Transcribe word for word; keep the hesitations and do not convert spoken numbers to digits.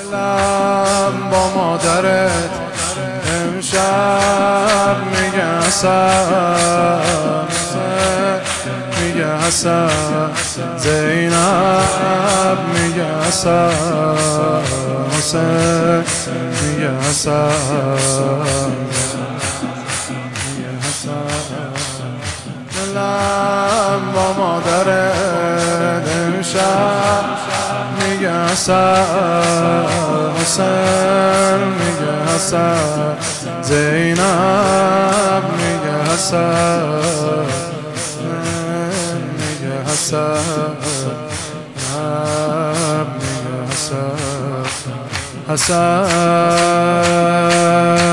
دلم با مادرت امشب میگه حسن، میگه حسن، زینب میگه حسن، حسین میگه حسن، میگه حسن. دلم با مادرت امشب میگه حسن، حسین میگه حسن، زینب میگه حسن، میگه حسن، میگه حسن، حسن